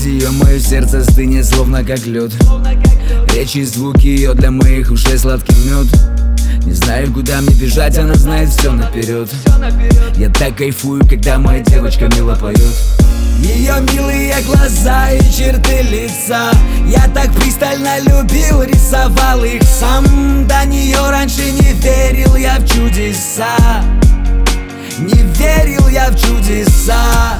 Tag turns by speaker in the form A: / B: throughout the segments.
A: без ее мое сердце стынет, словно как лед. Речи и звуки ее для моих ушей сладкий мед. Не знаю, куда мне бежать, она знает все наперед. Я так кайфую, когда моя девочка мило поет. Ее милые глаза и черты лица я так пристально любил, рисовал их сам. До нее раньше не верил я в чудеса, не верил я в чудеса.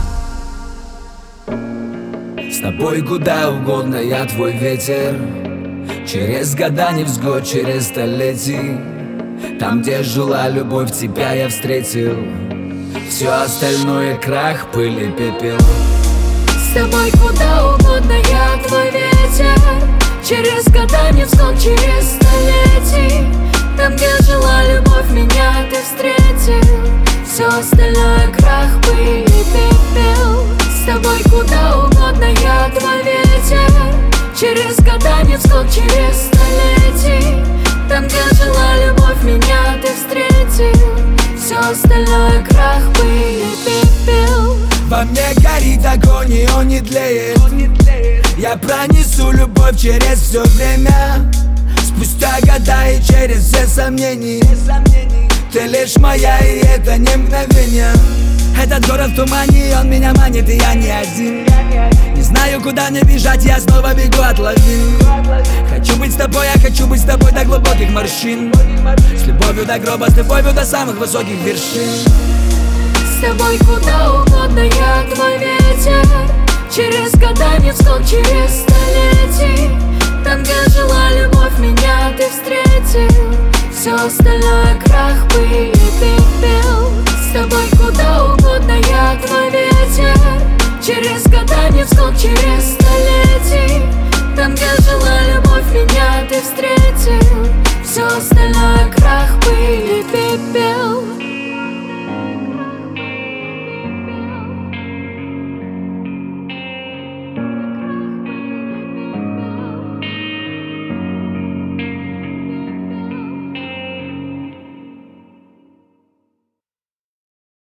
A: С тобой куда угодно, я твой ветер. Через года, невзгод, через столетий. Там, где жила любовь, тебя я встретил. Все остальное крах, пыль и пепел.
B: С тобой куда угодно, я твой ветер. Через года, невзгод, через столетий. Там, где жила любовь, меня ты встретил. Все остальное крах, пыль и пепел. С тобой куда угодно, я твой ветер. Через года, невзгод, через столетий. Там, где жила любовь, меня ты встретил. Все остальное крах, пыль и пепел.
A: Во мне горит огонь, и он не тлеет. Я пронесу любовь через все время. Спустя года и через все сомнения. Ты лишь моя, и это не мгновение. Этот город в тумане, он меня манит, и я не один. Не знаю, куда мне бежать, я снова бегу от лавин. Хочу быть с тобой, я хочу быть с тобой до глубоких морщин. С любовью до гроба, с любовью до самых высоких вершин.
B: С тобой куда угодно, я твой ветер. Через года, невзгод, через столетий. Там, где жила любовь, меня ты встретил. Все остальное крах,